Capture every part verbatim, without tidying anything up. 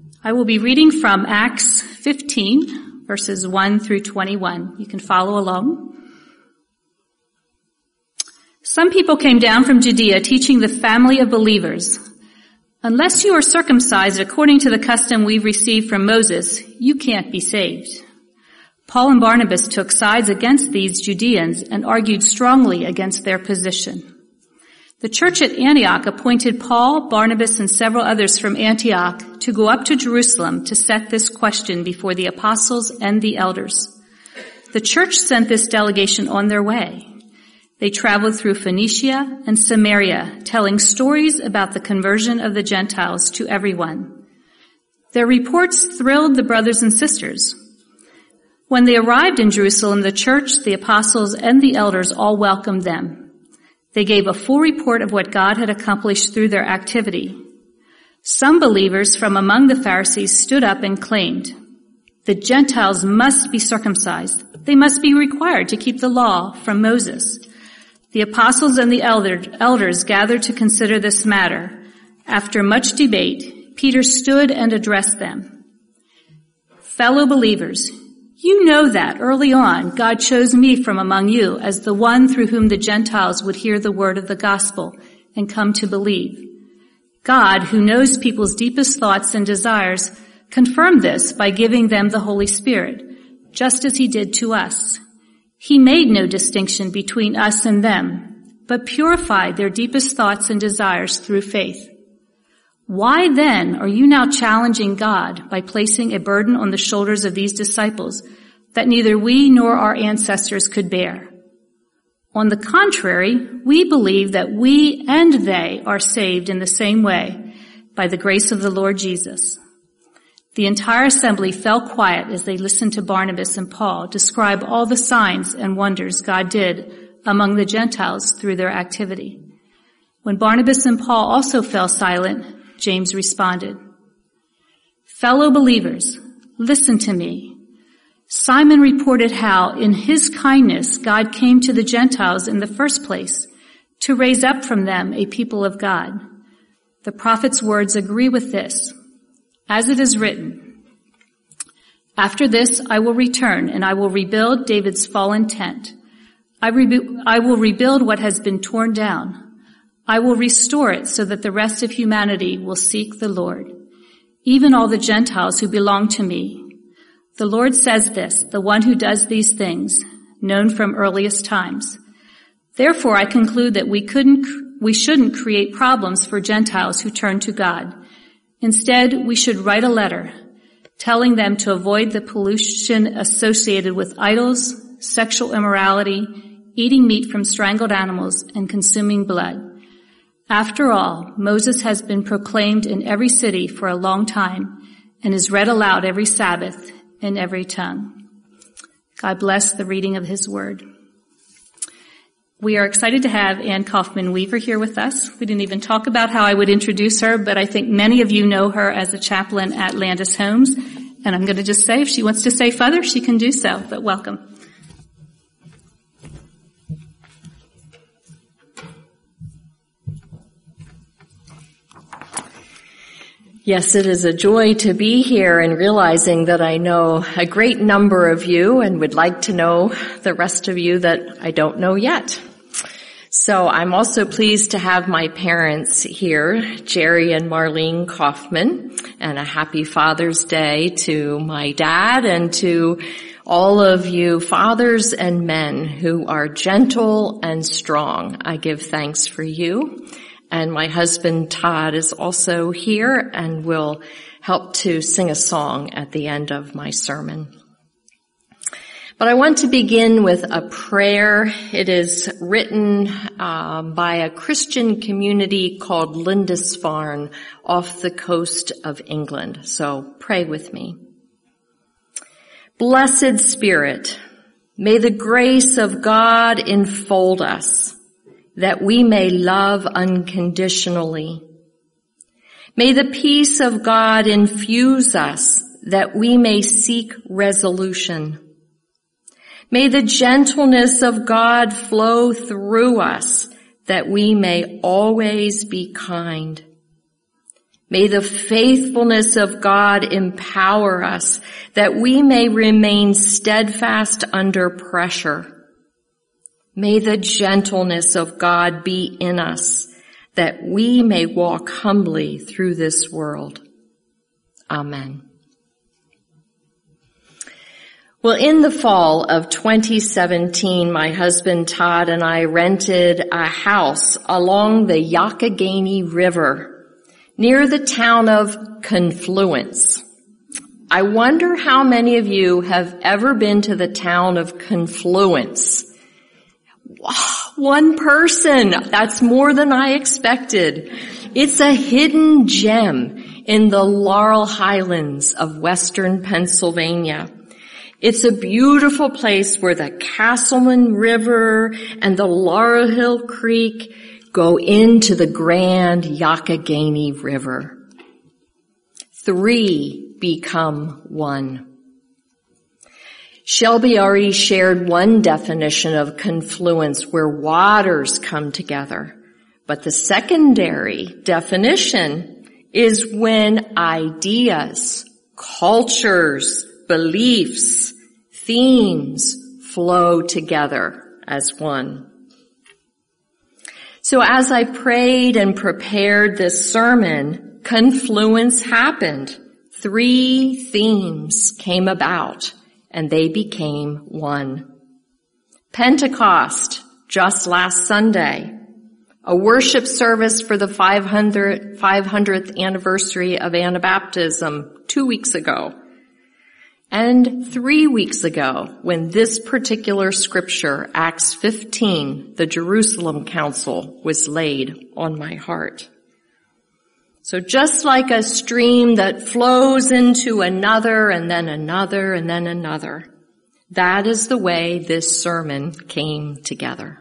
I will be reading from Acts fifteen, verses one through twenty-one. You can follow along. Some people came down from Judea teaching the family of believers, "Unless you are circumcised according to the custom we've received from Moses, you can't be saved." Paul and Barnabas took sides against these Judeans and argued strongly against their position. The church at Antioch appointed Paul, Barnabas, and several others from Antioch to go up to Jerusalem to set this question before the apostles and the elders. The church sent this delegation on their way. They traveled through Phoenicia and Samaria, telling stories about the conversion of the Gentiles to everyone. Their reports thrilled the brothers and sisters. When they arrived in Jerusalem, the church, the apostles, and the elders all welcomed them. They gave a full report of what God had accomplished through their activity. Some believers from among the Pharisees stood up and claimed, "The Gentiles must be circumcised. They must be required to keep the law from Moses." The apostles and the elder, elders gathered to consider this matter. After much debate, Peter stood and addressed them. "Fellow believers, you know that early on God chose me from among you as the one through whom the Gentiles would hear the word of the gospel and come to believe. God, who knows people's deepest thoughts and desires, confirmed this by giving them the Holy Spirit, just as he did to us. He made no distinction between us and them, but purified their deepest thoughts and desires through faith. Why then are you now challenging God by placing a burden on the shoulders of these disciples that neither we nor our ancestors could bear? On the contrary, we believe that we and they are saved in the same way by the grace of the Lord Jesus." The entire assembly fell quiet as they listened to Barnabas and Paul describe all the signs and wonders God did among the Gentiles through their activity. When Barnabas and Paul also fell silent, James responded, "Fellow believers, listen to me. Simon reported how, in his kindness, God came to the Gentiles in the first place to raise up from them a people of God. The prophet's words agree with this. As it is written, 'After this I will return and I will rebuild David's fallen tent. I, rebu- I will rebuild what has been torn down. I will restore it so that the rest of humanity will seek the Lord, even all the Gentiles who belong to me. The Lord says this, the one who does these things, known from earliest times. Therefore I conclude that we couldn't, we shouldn't create problems for Gentiles who turn to God. Instead, we should write a letter telling them to avoid the pollution associated with idols, sexual immorality, eating meat from strangled animals, and consuming blood. After all, Moses has been proclaimed in every city for a long time and is read aloud every Sabbath in every tongue." God bless the reading of his word. We are excited to have Ann Kaufman Weaver here with us. We didn't even talk about how I would introduce her, but I think many of you know her as a chaplain at Landis Homes. And I'm going to just say, if she wants to say further, she can do so, but welcome. Yes, it is a joy to be here and realizing that I know a great number of you and would like to know the rest of you that I don't know yet. So I'm also pleased to have my parents here, Jerry and Marlene Kaufman, and a happy Father's Day to my dad and to all of you fathers and men who are gentle and strong. I give thanks for you. And my husband Todd is also here and will help to sing a song at the end of my sermon. But I want to begin with a prayer. It is written uh, by a Christian community called Lindisfarne off the coast of England. So pray with me. Blessed Spirit, may the grace of God enfold us, that we may love unconditionally. May the peace of God infuse us, that we may seek resolution. May the gentleness of God flow through us, that we may always be kind. May the faithfulness of God empower us that we may remain steadfast under pressure. May the gentleness of God be in us that we may walk humbly through this world. Amen. Well, in the fall of twenty seventeen, my husband Todd and I rented a house along the Youghiogheny River near the town of Confluence. I wonder how many of you have ever been to the town of Confluence. One person. That's more than I expected. It's a hidden gem in the Laurel Highlands of western Pennsylvania. It's a beautiful place where the Castleman River and the Laurel Hill Creek go into the grand Youghiogheny River. Three become one. Shelby already shared one definition of confluence, where waters come together. But the secondary definition is when ideas, cultures, beliefs, themes flow together as one. So as I prayed and prepared this sermon, confluence happened. Three themes came about, and they became one. Pentecost, just last Sunday. A worship service for the five hundredth anniversary of Anabaptism two weeks ago. And three weeks ago, when this particular scripture, Acts fifteen, the Jerusalem Council, was laid on my heart. So just like a stream that flows into another and then another and then another, that is the way this sermon came together.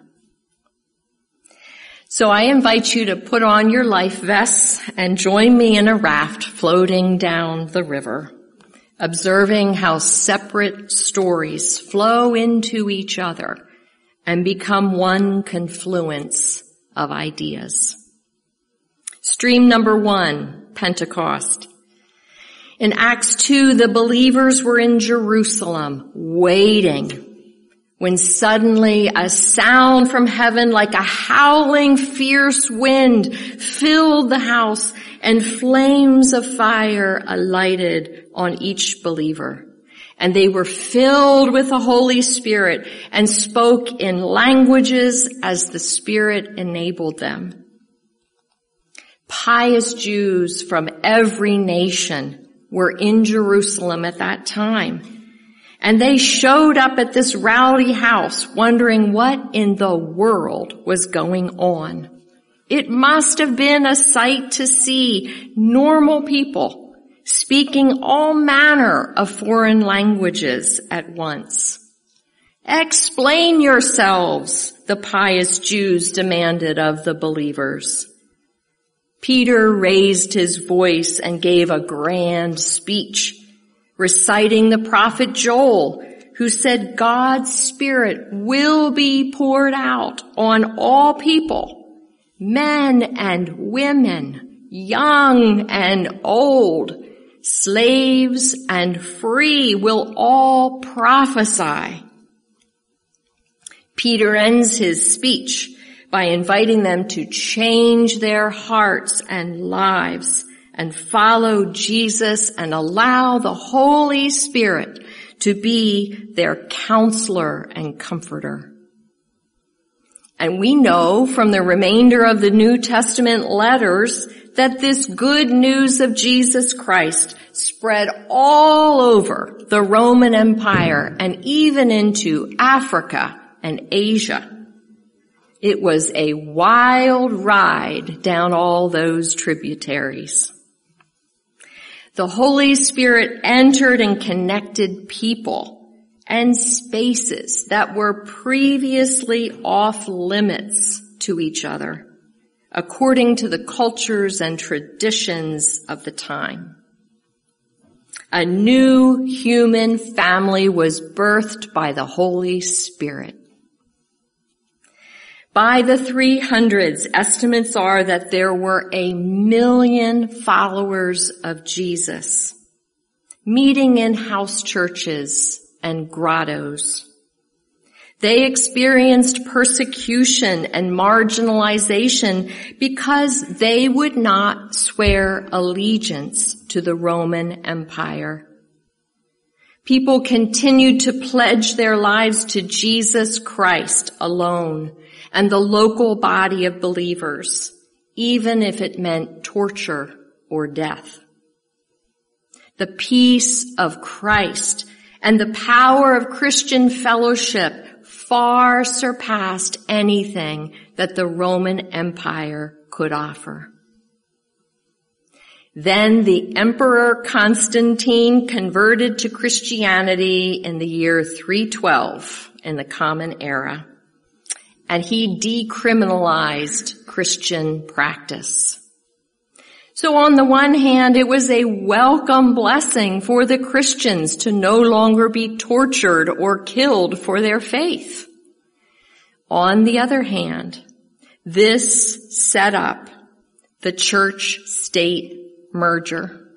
So I invite you to put on your life vests and join me in a raft floating down the river, observing how separate stories flow into each other and become one confluence of ideas. Stream number one, Pentecost. In Acts two, the believers were in Jerusalem waiting when suddenly a sound from heaven like a howling fierce wind filled the house and flames of fire alighted on each believer. And they were filled with the Holy Spirit and spoke in languages as the Spirit enabled them. Pious Jews from every nation were in Jerusalem at that time. And they showed up at this rowdy house wondering what in the world was going on. It must have been a sight to see normal people speaking all manner of foreign languages at once. Explain yourselves, the pious Jews demanded of the believers. Peter raised his voice and gave a grand speech, reciting the prophet Joel, who said God's Spirit will be poured out on all people, men and women, young and old, slaves and free will all prophesy. Peter ends his speech by inviting them to change their hearts and lives and follow Jesus and allow the Holy Spirit to be their counselor and comforter. And we know from the remainder of the New Testament letters that this good news of Jesus Christ spread all over the Roman Empire and even into Africa and Asia. It was a wild ride down all those tributaries. The Holy Spirit entered and connected people and spaces that were previously off limits to each other, according to the cultures and traditions of the time. A new human family was birthed by the Holy Spirit. By the three hundreds, estimates are that there were a million followers of Jesus, meeting in house churches and grottos. They experienced persecution and marginalization because they would not swear allegiance to the Roman Empire. People continued to pledge their lives to Jesus Christ alone and the local body of believers, even if it meant torture or death. The peace of Christ and the power of Christian fellowship far surpassed anything that the Roman Empire could offer. Then the Emperor Constantine converted to Christianity in the year three twelve in the Common Era, and he decriminalized Christian practice. So on the one hand, it was a welcome blessing for the Christians to no longer be tortured or killed for their faith. On the other hand, this set up the church-state merger.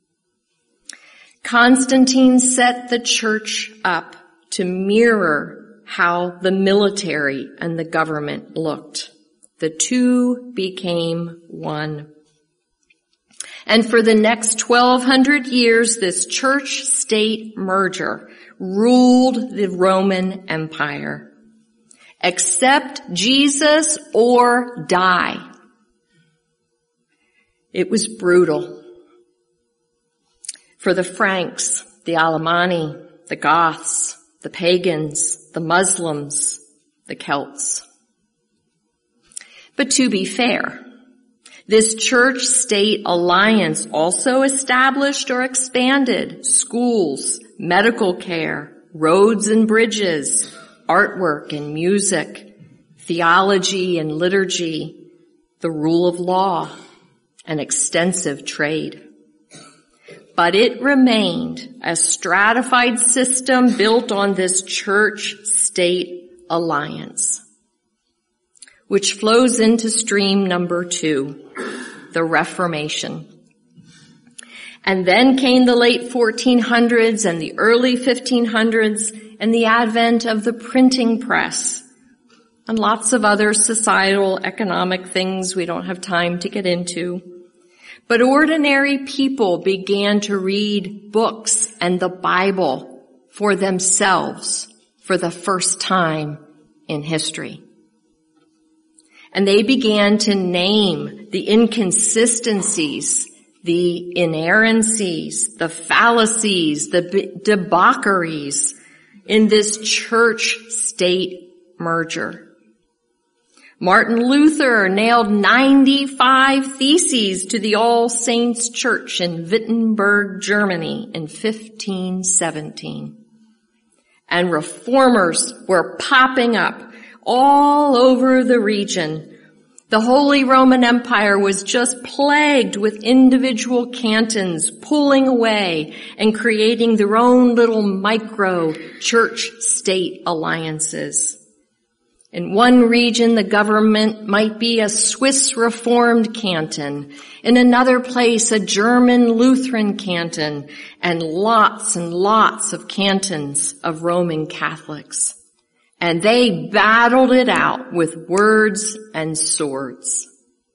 Constantine set the church up to mirror how the military and the government looked. The two became one. And for the next twelve hundred years, this church-state merger ruled the Roman Empire. Accept Jesus or die. It was brutal. For the Franks, the Alemanni, the Goths, the pagans, the Muslims, the Celts. But to be fair, this church-state alliance also established or expanded schools, medical care, roads and bridges, artwork and music, theology and liturgy, the rule of law, and extensive trade. But it remained a stratified system built on this church-state alliance, which flows into stream number two, the Reformation. And then came the late fourteen hundreds and the early fifteen hundreds and the advent of the printing press and lots of other societal economic things we don't have time to get into. But ordinary people began to read books and the Bible for themselves for the first time in history. And they began to name the inconsistencies, the inerrancies, the fallacies, the debaucheries in this church-state merger. Martin Luther nailed ninety-five theses to the All Saints Church in Wittenberg, Germany in fifteen seventeen. And reformers were popping up all over the region. The Holy Roman Empire was just plagued with individual cantons pulling away and creating their own little micro church-state alliances. In one region, the government might be a Swiss Reformed canton. In another place, a German Lutheran canton, and lots and lots of cantons of Roman Catholics. And they battled it out with words and swords.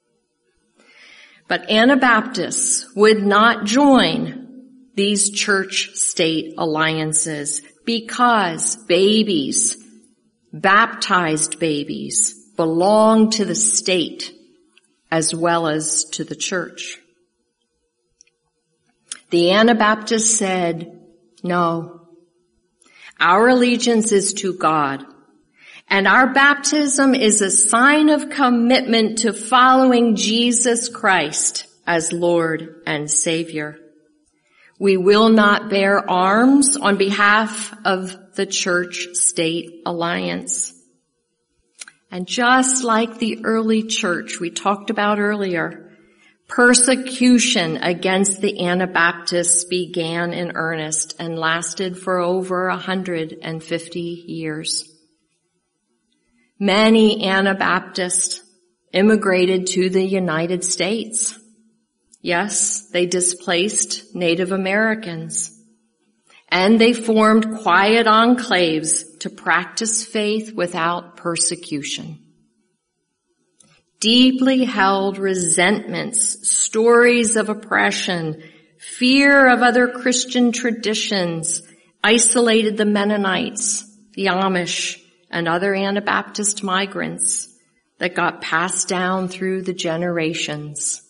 But Anabaptists would not join these church-state alliances because babies, baptized babies, belong to the state as well as to the church. The Anabaptists said, no, our allegiance is to God, and our baptism is a sign of commitment to following Jesus Christ as Lord and Savior. We will not bear arms on behalf of the church-state alliance. And just like the early church we talked about earlier, persecution against the Anabaptists began in earnest and lasted for over one hundred fifty years. Many Anabaptists immigrated to the United States. Yes, they displaced Native Americans. And they formed quiet enclaves to practice faith without persecution. Deeply held resentments, stories of oppression, fear of other Christian traditions isolated the Mennonites, the Amish, and other Anabaptist migrants that got passed down through the generations.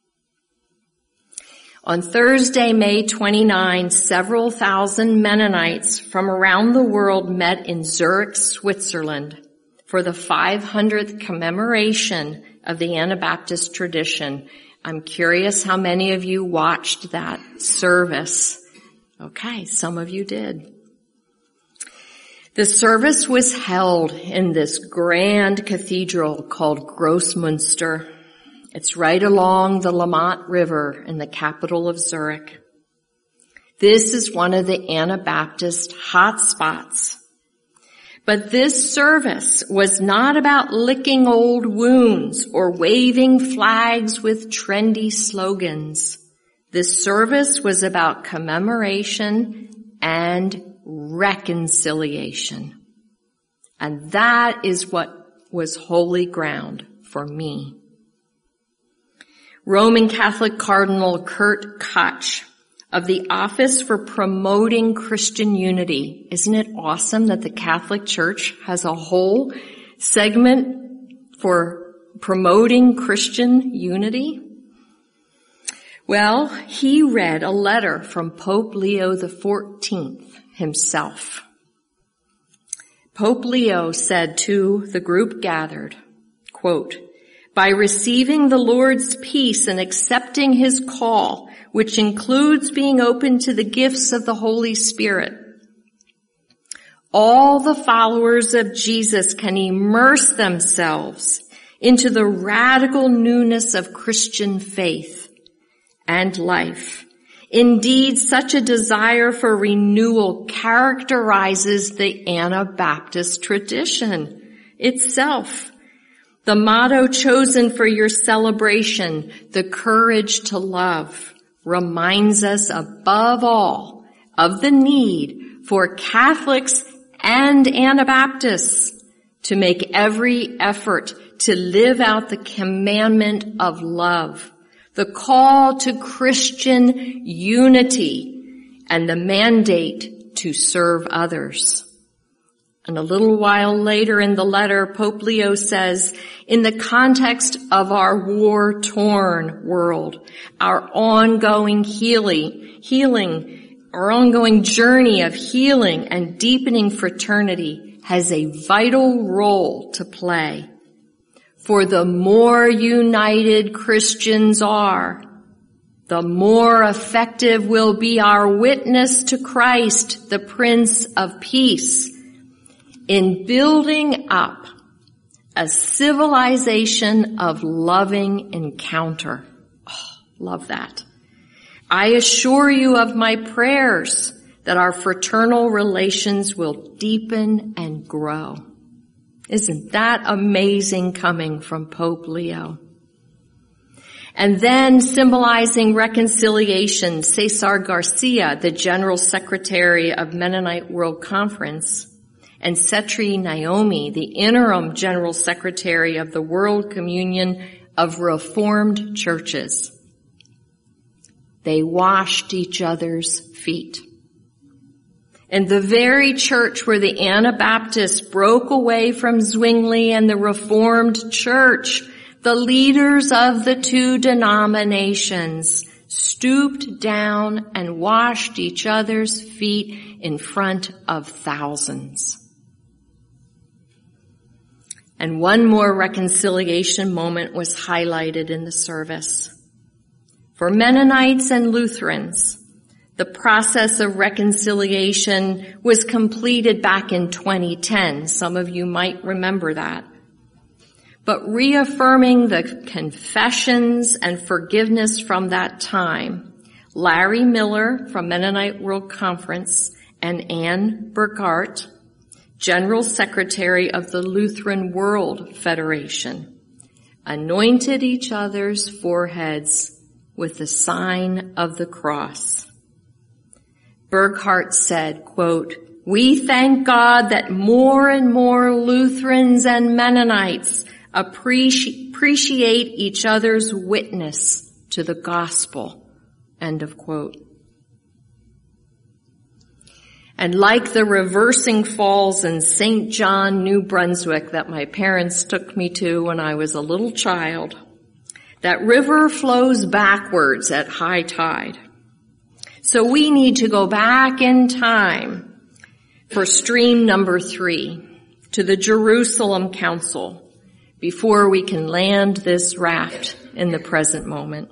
On Thursday, May twenty-ninth, several thousand Mennonites from around the world met in Zurich, Switzerland for the five hundredth commemoration of the Anabaptist tradition. I'm curious how many of you watched that service. Okay, some of you did. The service was held in this grand cathedral called Grossmünster. It's right along the Lamont River in the capital of Zurich. This is one of the Anabaptist hotspots. But this service was not about licking old wounds or waving flags with trendy slogans. This service was about commemoration and reconciliation. And that is what was holy ground for me. Roman Catholic Cardinal Kurt Koch of the Office for Promoting Christian Unity. Isn't it awesome that the Catholic Church has a whole segment for promoting Christian unity? Well, he read a letter from Pope Leo the fourteenth himself. Pope Leo said to the group gathered, quote, "By receiving the Lord's peace and accepting his call, which includes being open to the gifts of the Holy Spirit, all the followers of Jesus can immerse themselves into the radical newness of Christian faith and life. Indeed, such a desire for renewal characterizes the Anabaptist tradition itself. The motto chosen for your celebration, the courage to love, reminds us above all of the need for Catholics and Anabaptists to make every effort to live out the commandment of love, the call to Christian unity, and the mandate to serve others." And a little while later in the letter, Pope Leo says, in the context of our war-torn world, our ongoing healing, healing, our ongoing journey of healing and deepening fraternity has a vital role to play. For the more united Christians are, the more effective will be our witness to Christ, the Prince of Peace, in building up a civilization of loving encounter. Oh, love that. I assure you of my prayers that our fraternal relations will deepen and grow. Isn't that amazing coming from Pope Leo? And then, symbolizing reconciliation, Cesar Garcia, the General Secretary of Mennonite World Conference, and Setri Naomi, the interim General Secretary of the World Communion of Reformed Churches. They washed each other's feet. In the very church where the Anabaptists broke away from Zwingli and the Reformed Church, the leaders of the two denominations stooped down and washed each other's feet in front of thousands. And one more reconciliation moment was highlighted in the service. For Mennonites and Lutherans, the process of reconciliation was completed back in twenty ten. Some of you might remember that. But reaffirming the confessions and forgiveness from that time, Larry Miller from Mennonite World Conference and Anne Burkhart, General Secretary of the Lutheran World Federation, anointed each other's foreheads with the sign of the cross. Burkhart said, quote, "We thank God that more and more Lutherans and Mennonites appreci- appreciate each other's witness to the gospel." End of quote. And like the reversing falls in Saint John, New Brunswick that my parents took me to when I was a little child, that river flows backwards at high tide. So we need to go back in time for stream number three, to the Jerusalem Council, before we can land this raft in the present moment.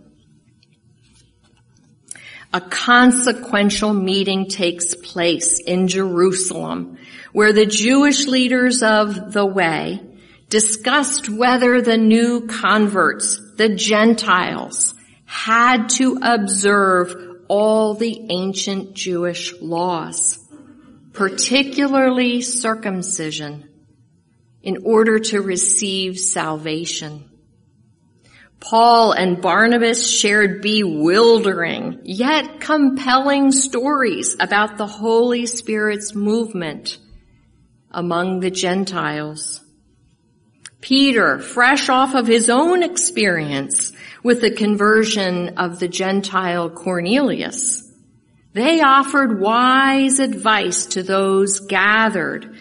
A consequential meeting takes place in Jerusalem, where the Jewish leaders of the way discussed whether the new converts, the Gentiles, had to observe all the ancient Jewish laws, particularly circumcision, in order to receive salvation. Paul and Barnabas shared bewildering yet compelling stories about the Holy Spirit's movement among the Gentiles. Peter, fresh off of his own experience with the conversion of the Gentile Cornelius, they offered wise advice to those gathered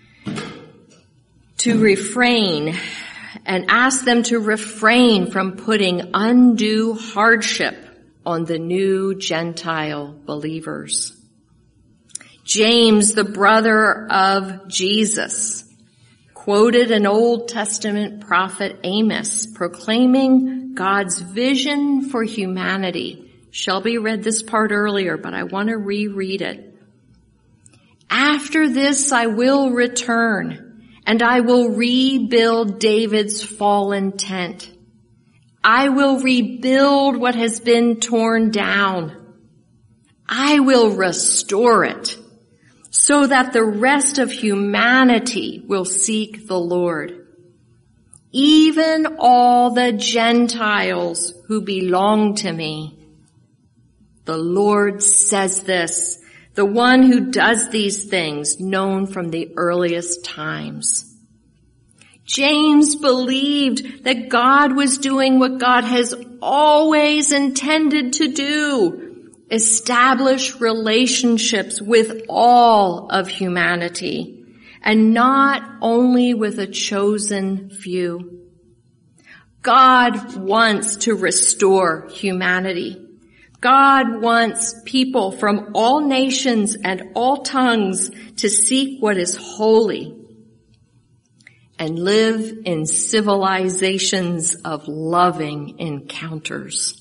to refrain and asked them to refrain from putting undue hardship on the new Gentile believers. James, the brother of Jesus, quoted an Old Testament prophet Amos proclaiming God's vision for humanity. Shelby read this part earlier, but I want to reread it. "After this I will return, and I will rebuild David's fallen tent. I will rebuild what has been torn down. I will restore it, so that the rest of humanity will seek the Lord. Even all the Gentiles who belong to me. The Lord says this, the one who does these things, known from the earliest times." James believed that God was doing what God has always intended to do: establish relationships with all of humanity, and not only with a chosen few. God wants to restore humanity. God wants people from all nations and all tongues to seek what is holy and live in civilizations of loving encounters.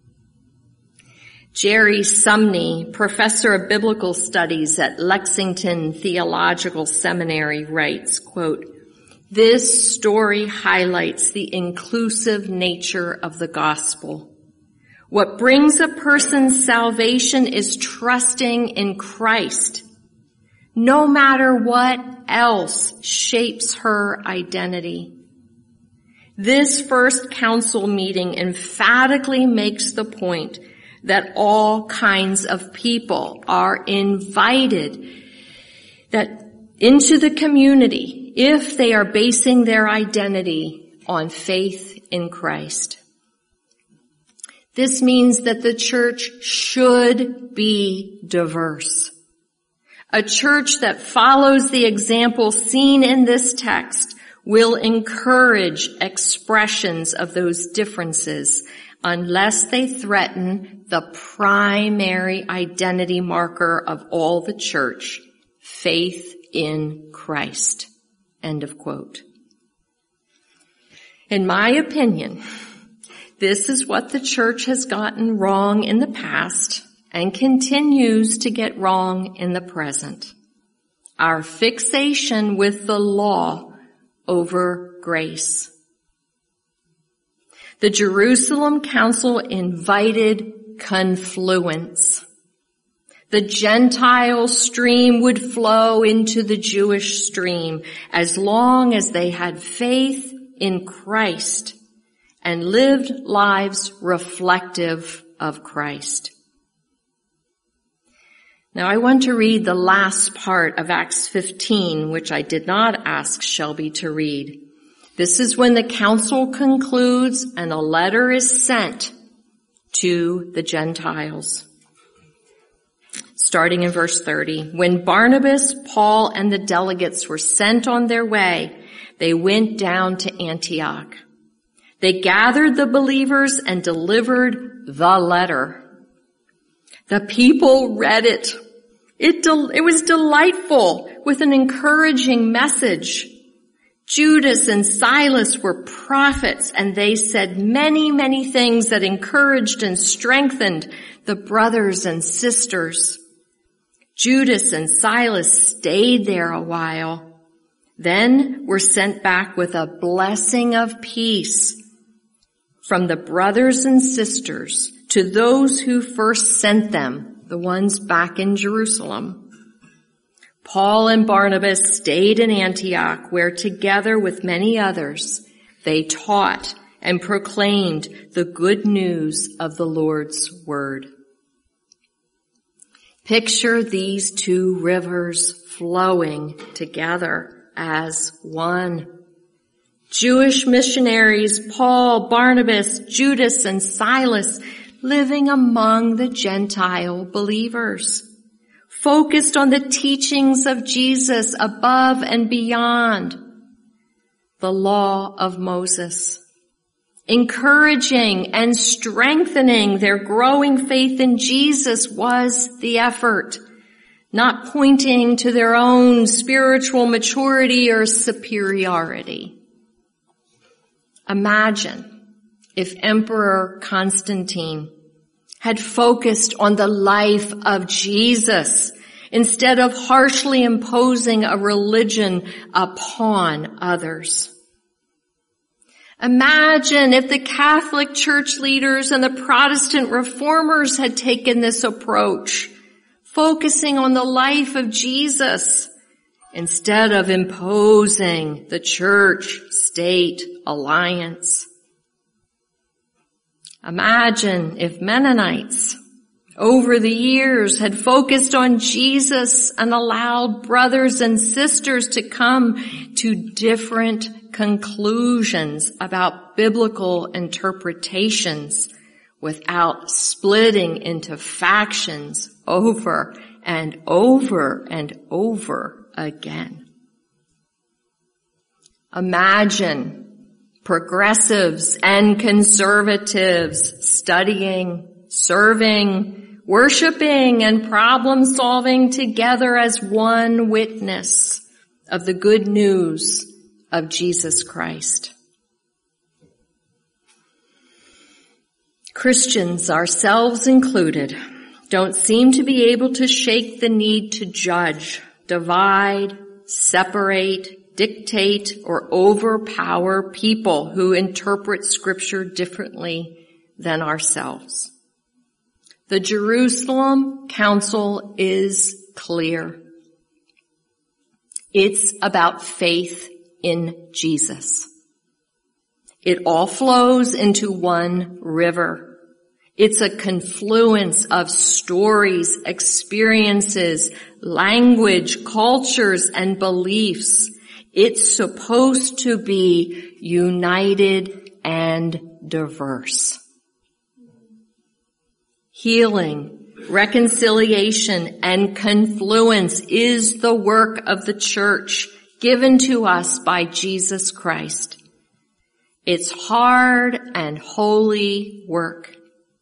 Jerry Sumney, professor of biblical studies at Lexington Theological Seminary, writes, quote, "This story highlights the inclusive nature of the gospel. What brings a person's salvation is trusting in Christ, no matter what else shapes her identity. This first council meeting emphatically makes the point that all kinds of people are invited that into the community if they are basing their identity on faith in Christ. This means that the church should be diverse. A church that follows the example seen in this text will encourage expressions of those differences unless they threaten the primary identity marker of all the church, faith in Christ." End of quote. In my opinion, this is what the church has gotten wrong in the past and continues to get wrong in the present. Our fixation with the law over grace. The Jerusalem Council invited confluence. The Gentile stream would flow into the Jewish stream as long as they had faith in Christ and lived lives reflective of Christ. Now I want to read the last part of Acts fifteen, which I did not ask Shelby to read. This is when the council concludes and a letter is sent to the Gentiles. Starting in verse thirty, when Barnabas, Paul, and the delegates were sent on their way, they went down to Antioch. They gathered the believers and delivered the letter. The people read it. It, del- it was delightful with an encouraging message. Judas and Silas were prophets, and they said many, many things that encouraged and strengthened the brothers and sisters. Judas and Silas stayed there a while, then were sent back with a blessing of peace from the brothers and sisters to those who first sent them, the ones back in Jerusalem. Paul and Barnabas stayed in Antioch, where together with many others, they taught and proclaimed the good news of the Lord's word. Picture these two rivers flowing together as one. Jewish missionaries, Paul, Barnabas, Judas, and Silas, living among the Gentile believers, focused on the teachings of Jesus above and beyond the law of Moses, encouraging and strengthening their growing faith in Jesus was the effort, not pointing to their own spiritual maturity or superiority. Imagine if Emperor Constantine had focused on the life of Jesus instead of harshly imposing a religion upon others. Imagine if the Catholic Church leaders and the Protestant reformers had taken this approach, focusing on the life of Jesus instead of imposing the church-state alliance. Imagine if Mennonites over the years had focused on Jesus and allowed brothers and sisters to come to different conclusions about biblical interpretations without splitting into factions over and over and over again. Imagine progressives and conservatives studying, serving, worshiping, and problem-solving together as one witness of the good news of Jesus Christ. Christians, ourselves included, don't seem to be able to shake the need to judge, divide, separate, dictate, or overpower people who interpret Scripture differently than ourselves. The Jerusalem Council is clear. It's about faith in Jesus. It all flows into one river. It's a confluence of stories, experiences, language, cultures, and beliefs. It's supposed to be united and diverse. Healing, reconciliation, and confluence is the work of the church given to us by Jesus Christ. It's hard and holy work.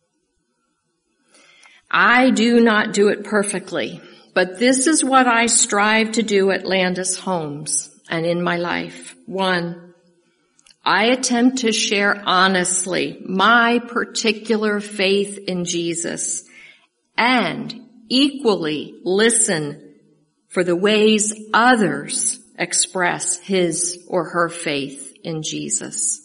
I do not do it perfectly, but this is what I strive to do at Landis Homes and in my life. One, I attempt to share honestly my particular faith in Jesus and equally listen for the ways others express his or her faith in Jesus.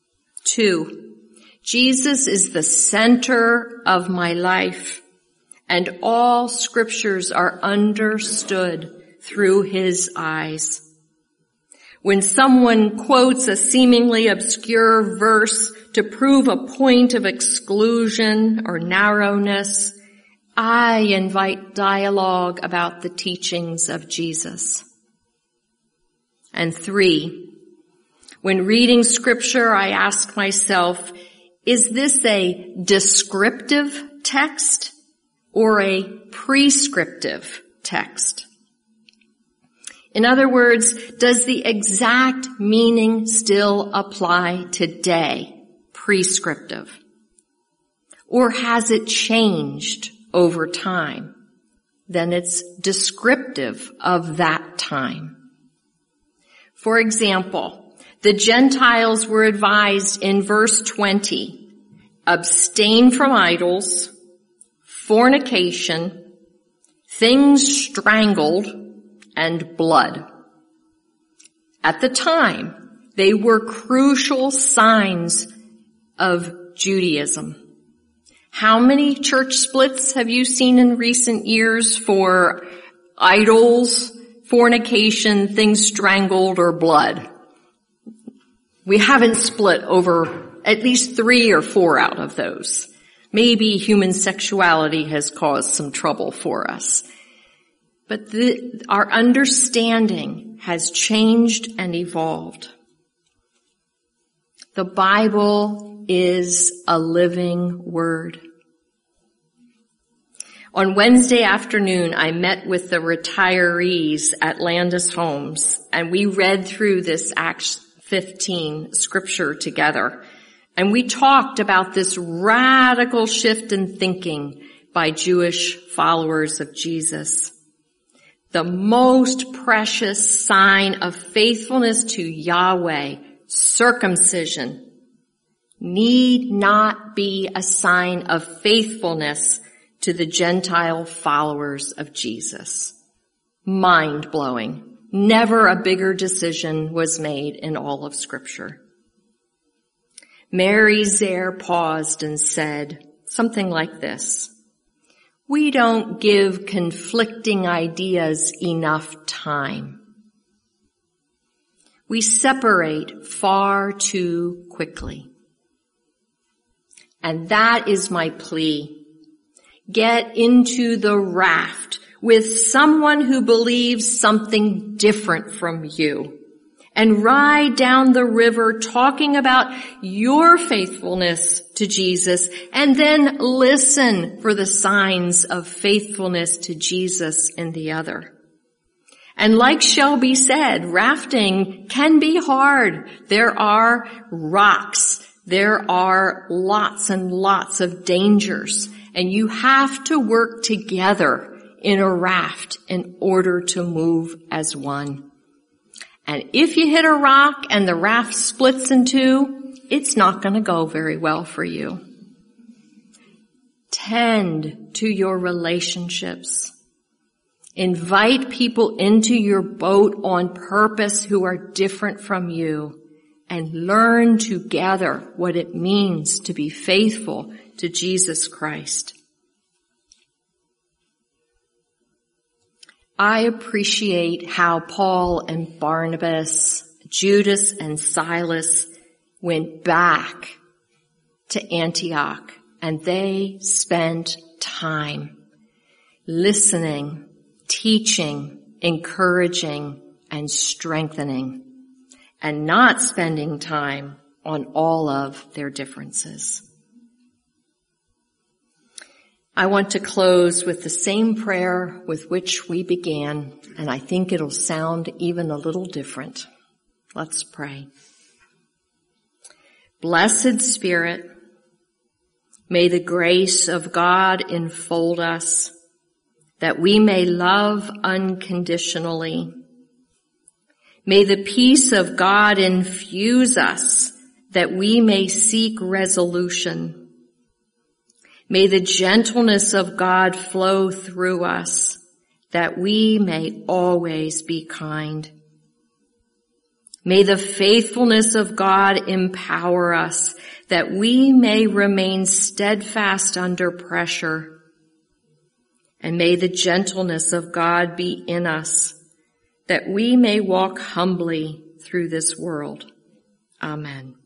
Two, Jesus is the center of my life, and all scriptures are understood through his eyes. When someone quotes a seemingly obscure verse to prove a point of exclusion or narrowness, I invite dialogue about the teachings of Jesus. And three, when reading scripture, I ask myself, is this a descriptive text or a prescriptive text? In other words, does the exact meaning still apply today, prescriptive? Or has it changed over time? Then it's descriptive of that time. For example, the Gentiles were advised in verse twenty, abstain from idols, fornication, things strangled, and blood. At the time, they were crucial signs of Judaism. How many church splits have you seen in recent years for idols, fornication, things strangled, or blood? We haven't split over at least three or four out of those. Maybe human sexuality has caused some trouble for us. But the, our understanding has changed and evolved. The Bible is a living word. On Wednesday afternoon, I met with the retirees at Landis Homes, and we read through this Acts fifteen scripture together. And we talked about this radical shift in thinking by Jewish followers of Jesus. The most precious sign of faithfulness to Yahweh, circumcision, need not be a sign of faithfulness to the Gentile followers of Jesus. Mind-blowing. Never a bigger decision was made in all of Scripture. Mary Zare paused and said something like this: we don't give conflicting ideas enough time. We separate far too quickly. And that is my plea. Get into the raft with someone who believes something different from you, and ride down the river talking about your faithfulness to Jesus, and then listen for the signs of faithfulness to Jesus in the other. And like Shelby said, rafting can be hard. There are rocks. There are lots and lots of dangers. And you have to work together in a raft in order to move as one. And if you hit a rock and the raft splits in two, it's not going to go very well for you. Tend to your relationships. Invite people into your boat on purpose who are different from you, and learn together what it means to be faithful to Jesus Christ. I appreciate how Paul and Barnabas, Judas and Silas went back to Antioch, and they spent time listening, teaching, encouraging, and strengthening, and not spending time on all of their differences. I want to close with the same prayer with which we began, and I think it'll sound even a little different. Let's pray. Blessed Spirit, may the grace of God enfold us, that we may love unconditionally. May the peace of God infuse us, that we may seek resolution. May the gentleness of God flow through us, that we may always be kind. May the faithfulness of God empower us, that we may remain steadfast under pressure. and may the gentleness of God be in us, that we may walk humbly through this world. Amen.